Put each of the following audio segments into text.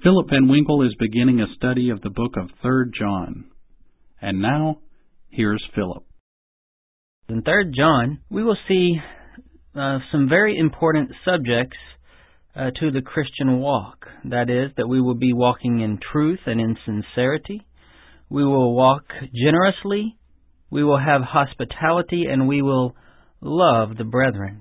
Philip Van Winkle is beginning a study of the book of 3 John. And now, here's Philip. In 3 John, we will see some very important subjects to the Christian walk. That is, that we will be walking in truth and in sincerity. We will walk generously. We will have hospitality, and we will love the brethren.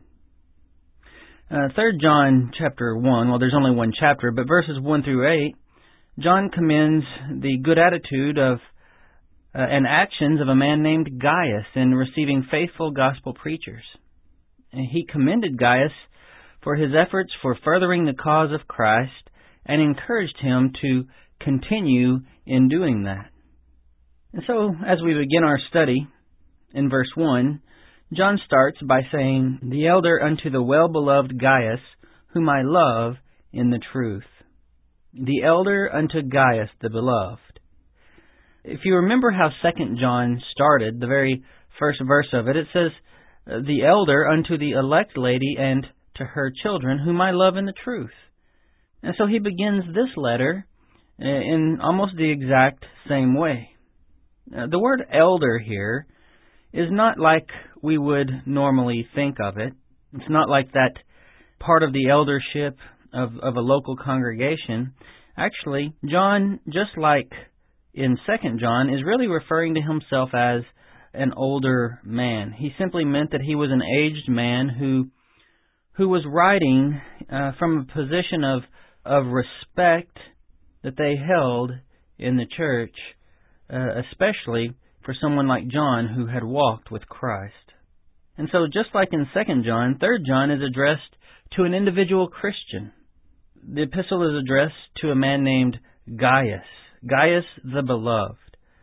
3 John chapter 1, well, there's only one chapter, but verses 1 through 8, John commends the good attitude of and actions of a man named Gaius in receiving faithful gospel preachers. And he commended Gaius for his efforts for furthering the cause of Christ and encouraged him to continue in doing that. And so, as we begin our study, in verse 1, John starts by saying, "The elder unto the well-beloved Gaius, whom I love in the truth." The elder unto Gaius the beloved. If you remember how 2 John started, the very first verse of it, it says, "The elder unto the elect lady and to her children, whom I love in the truth." And so he begins this letter in almost the exact same way. The word elder here is not like we would normally think of it. It's not like that part of the eldership of a local congregation. Actually, John, just like in 2 John, is really referring to himself as an older man. He simply meant that he was an aged man who was writing from a position of respect that they held in the church, especially for someone like John who had walked with Christ. And so just like in 2 John, 3 John is addressed to an individual Christian. The epistle is addressed to a man named Gaius, Gaius the beloved.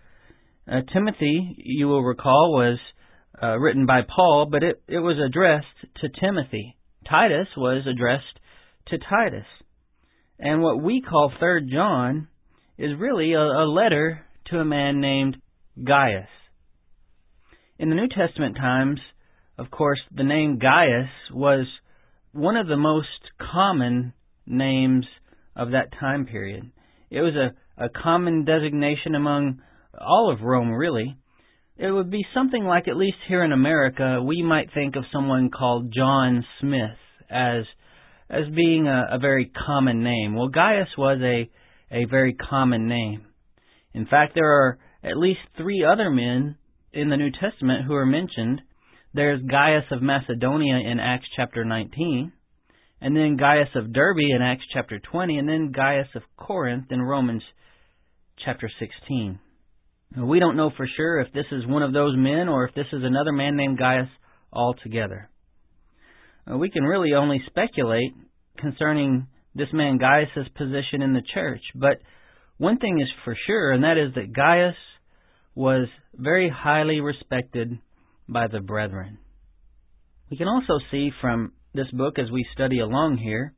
Timothy, you will recall, was written by Paul, but it was addressed to Timothy. Titus was addressed to Titus. And what we call 3 John is really a letter to a man named Gaius. In the New Testament times, of course, the name Gaius was one of the most common names of that time period. It was a common designation among all of Rome, really. It would be something like, at least here in America, we might think of someone called John Smith as being a very common name. Well, Gaius was a very common name. In fact, there are at least 3 other men in the New Testament who are mentioned. There's Gaius of Macedonia in Acts chapter 19, and then Gaius of Derbe in Acts chapter 20, and then Gaius of Corinth in Romans chapter 16. We don't know for sure if this is one of those men or if this is another man named Gaius altogether. We can really only speculate concerning this man Gaius' position in the church, but one thing is for sure, and that is that Gaius was very highly respected by the brethren. We can also see from this book as we study along here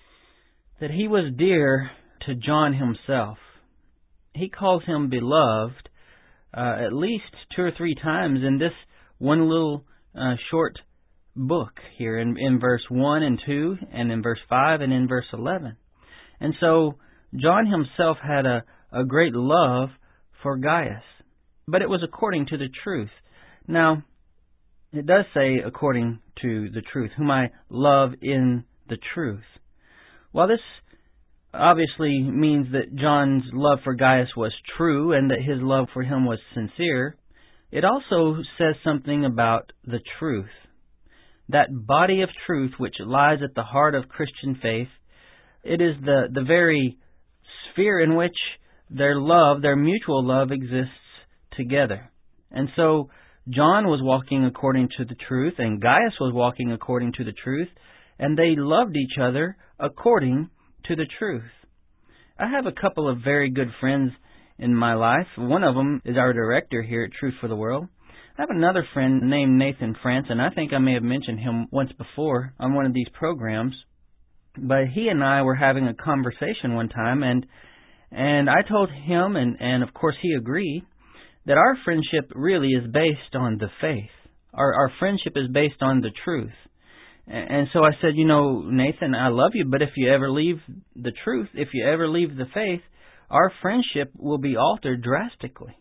that he was dear to John himself. He calls him beloved at least 2 or 3 times in this one little short book here in verse 1 and 2 and in verse 5 and in verse 11. And so John himself had a great love for Gaius, but it was according to the truth. Now, it does say according to the truth, whom I love in the truth. While this obviously means that John's love for Gaius was true and that his love for him was sincere, it also says something about the truth. That body of truth which lies at the heart of Christian faith, it is the very sphere in which their love, their mutual love, exists together. And so John was walking according to the truth, and Gaius was walking according to the truth, and they loved each other according to the truth. I have a couple of very good friends in my life. One of them is our director here at Truth for the World. I have another friend named Nathan France, and I think I may have mentioned him once before on one of these programs. But he and I were having a conversation one time, and I told him, and of course he agreed, that our friendship really is based on the faith. Our friendship is based on the truth. And so I said, Nathan, I love you, but if you ever leave the truth, if you ever leave the faith, our friendship will be altered drastically.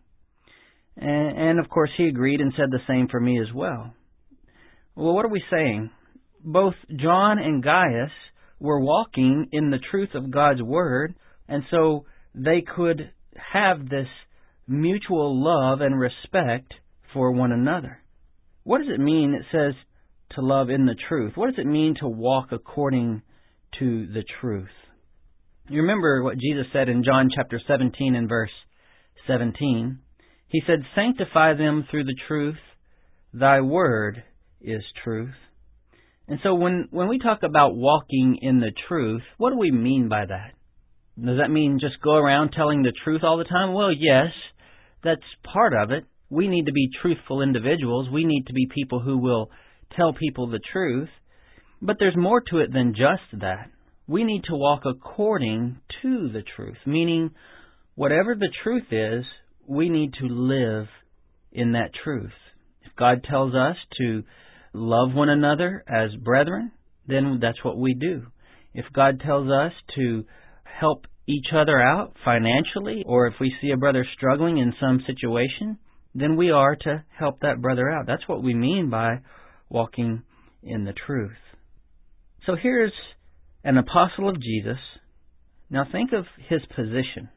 And of course, he agreed and said the same for me as well. Well, what are we saying? Both John and Gaius were walking in the truth of God's Word, and so they could have this mutual love and respect for one another. What does it mean? It says to love in the truth. What does it mean to walk according to the truth? You remember what Jesus said in John chapter 17 and verse 17. He said, "Sanctify them through the truth. Thy word is truth." And so when we talk about walking in the truth, what do we mean by that? Does that mean just go around telling the truth all the time? Well, yes, that's part of it. We need to be truthful individuals. We need to be people who will tell people the truth. But there's more to it than just that. We need to walk according to the truth, meaning whatever the truth is, we need to live in that truth. If God tells us to love one another as brethren, then that's what we do. If God tells us to help each other out financially, or if we see a brother struggling in some situation, then we are to help that brother out. That's what we mean by walking in the truth. So here's an apostle of Jesus. Now think of his position.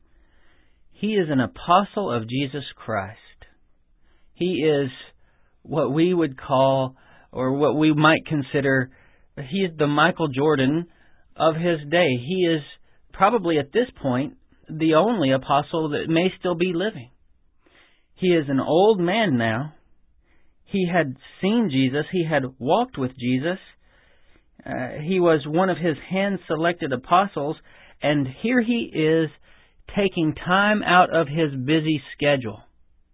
He is an apostle of Jesus Christ. He is what we would call, or what we might consider, he is the Michael Jordan of his day. He is probably at this point the only apostle that may still be living. He is an old man now. He had seen Jesus. He had walked with Jesus. He was one of his hand-selected apostles, and here he is taking time out of his busy schedule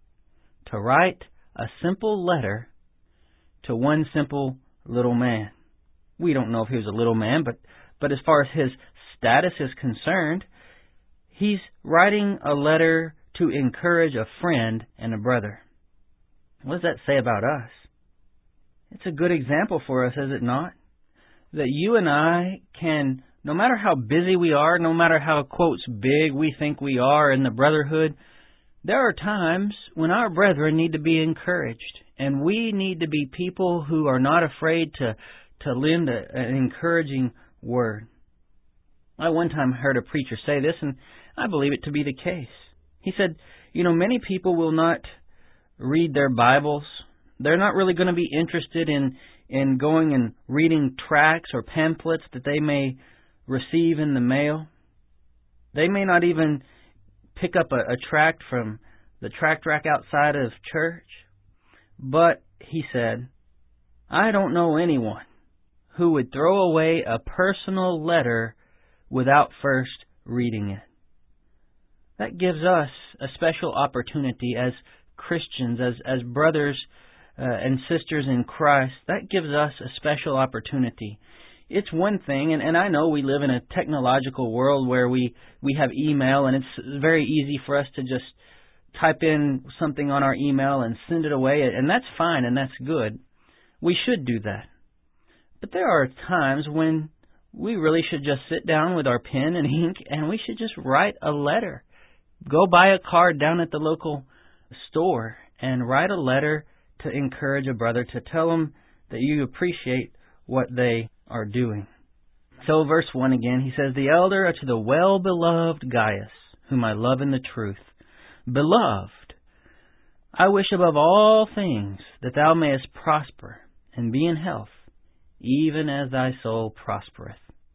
to write a simple letter to one simple little man. We don't know if he was a little man, but as far as his status is concerned, he's writing a letter to encourage a friend and a brother. What does that say about us? It's a good example for us, is it not? That you and I can, no matter how busy we are, no matter how, quotes, big we think we are in the brotherhood, there are times when our brethren need to be encouraged, and we need to be people who are not afraid to lend an encouraging word. I one time heard a preacher say this, and I believe it to be the case. He said, many people will not read their Bibles. They're not really going to be interested in going and reading tracts or pamphlets that they may receive in the mail. They may not even pick up a tract from the tract rack outside of church. But, he said, I don't know anyone who would throw away a personal letter without first reading it. That gives us a special opportunity as Christians, as brothers and sisters in Christ. That gives us a special opportunity. It's one thing, and I know we live in a technological world where we have email, and it's very easy for us to just type in something on our email and send it away, and that's fine and that's good. We should do that. But there are times when we really should just sit down with our pen and ink, and we should just write a letter. Go buy a card down at the local store and write a letter to encourage a brother, to tell them that you appreciate what they are doing. So verse 1 again, he says, "The elder to the well-beloved Gaius, whom I love in the truth. Beloved, I wish above all things that thou mayest prosper and be in health, even as thy soul prospereth."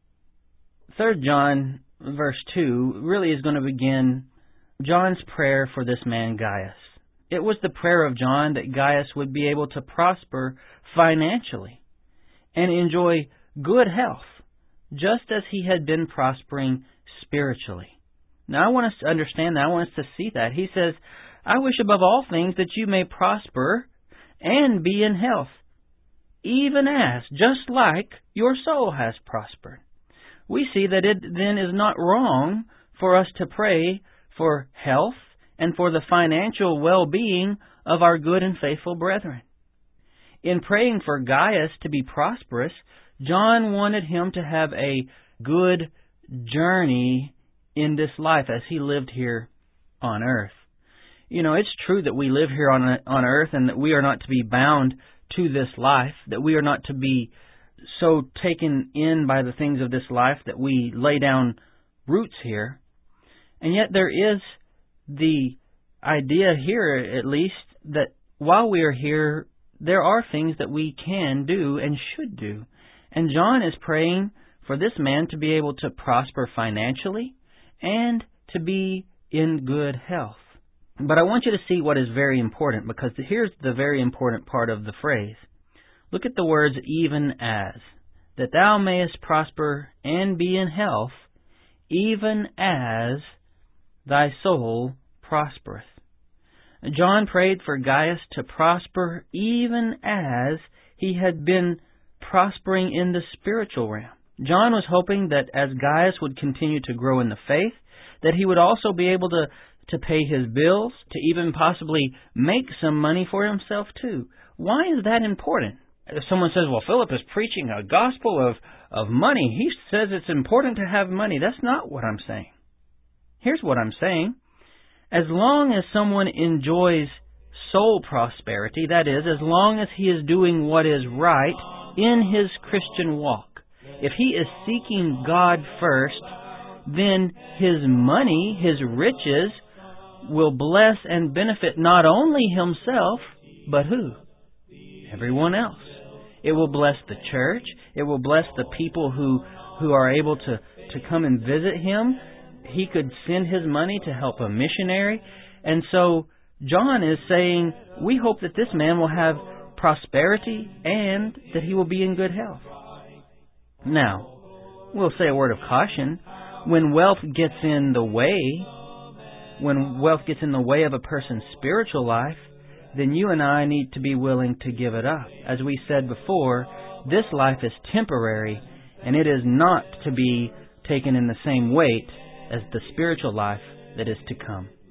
3 John verse 2 really is going to begin John's prayer for this man Gaius. It was the prayer of John that Gaius would be able to prosper financially and enjoy good health, just as he had been prospering spiritually. Now, I want us to understand that. I want us to see that. He says, I wish above all things that you may prosper and be in health, even as, just like your soul has prospered. We see that it then is not wrong for us to pray for health and for the financial well-being of our good and faithful brethren. In praying for Gaius to be prosperous, John wanted him to have a good journey in this life as he lived here on earth. You know, it's true that we live here on earth and that we are not to be bound to this life, that we are not to be so taken in by the things of this life that we lay down roots here. And yet there is the idea here, at least, that while we are here, there are things that we can do and should do. And John is praying for this man to be able to prosper financially and to be in good health. But I want you to see what is very important, because here's the very important part of the phrase. Look at the words, even as, that thou mayest prosper and be in health, even as thy soul prospereth. John prayed for Gaius to prosper even as he had been prospering in the spiritual realm. John was hoping that as Gaius would continue to grow in the faith, that he would also be able to pay his bills, to even possibly make some money for himself too. Why is that important? If someone says, well, Philip is preaching a gospel of money, he says it's important to have money. That's not what I'm saying. Here's what I'm saying. As long as someone enjoys soul prosperity, that is, as long as he is doing what is right in his Christian walk, if he is seeking God first, then his money, his riches, will bless and benefit not only himself, but who? Everyone else. It will bless the church. It will bless the people who are able to come and visit him. He could send his money to help a missionary. And so John is saying, we hope that this man will have prosperity and that he will be in good health. Now, we'll say a word of caution. When wealth gets in the way, when wealth gets in the way of a person's spiritual life, then you and I need to be willing to give it up. As we said before, this life is temporary, and it is not to be taken in the same weight as the spiritual life that is to come.